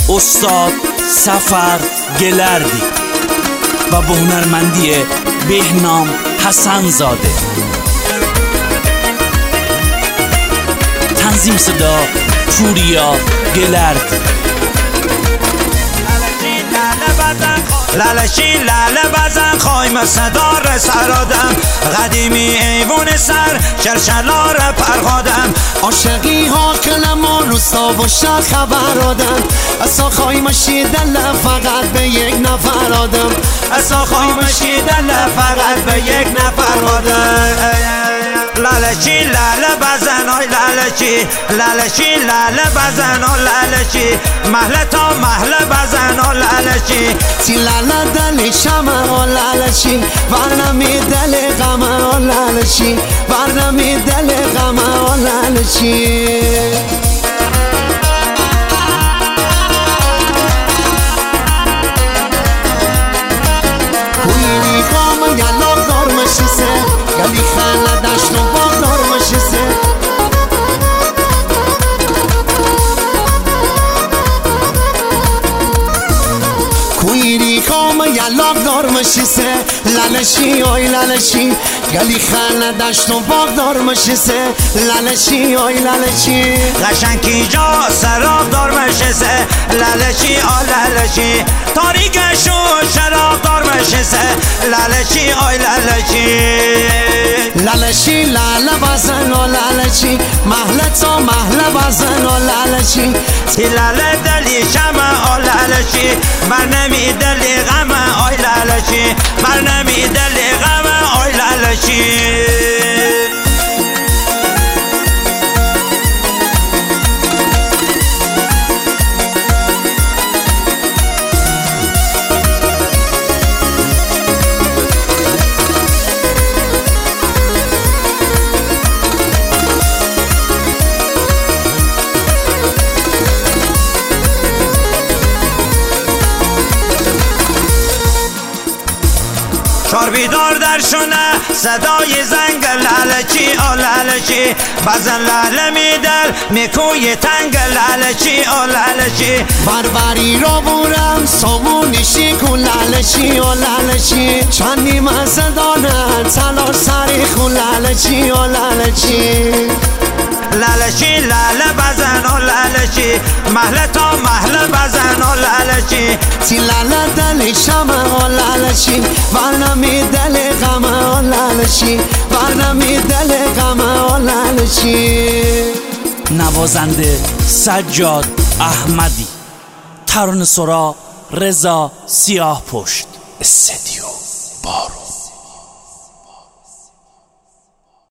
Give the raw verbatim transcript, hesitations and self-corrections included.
استاد سفر گلردی و به هنرمندی بهنام حسن زاده. تنظیم صدا پوریا گلردی. لالشی لاله بزن خوایم صدار سرادم، قدیمی ایوون سر شرشلار پرخادم، عاشقی ها کلمان روستا و شهر خبر آدم، اصا خواهیم شیدن فقط به یک نفر آدم، اصا خواهیم شیدن فقط به یک نفر آدم. لالشی لاله بزن آی لالشی، لالشی لاله بزن آ لالشی، محله تا محله بزن آ لالشی، تی لاله دل شمع آ لالشی، ورنمی دل غم آ لالشی، ورنمی دل غم آ لالشی. کویری قام یلاق دار مشیسه، گلی خاله دشت و باغ دار مشیسه، کویری قام یلاق دار مشیسه، لالشی آی لالشی، گلی خاله دشت و باغ دار مشیسه، لالشی آی لالشی. قشنگی جا سراغ دار مشیسه، لالشی آ لالشی، تاریکشو شراغ دار مشیسه، لالشی آی لالشی. لالشی لاله بزن و لالشی، محله تا محله بزن و لالشی، تی لاله دلی شمع آ لالشی، برنمی دلی غم آی لالشی، برنمی دلی غم آی لالشی. شار بیدار در شونه صدای زنگ لالچی آ لالچی، بزن لاله میدل میکوی تنگ لالچی آ لالچی، بربری را بورم سامونشی کن لالچی آ لالچی، چندی مزه دانه تلاش سری خون لالچی آ لالچی. لالشی لاله بزن آ لالشی، محله تا محله بزن آ لالشی، تی لاله دل شمع آ لالشی، ورنمی دل غم آ لالشی، ورنمی دل غم آ لالشی. نوازنده سجاد احمدی. ترانه سرا رضا سیاه پشت. استدیو بارو.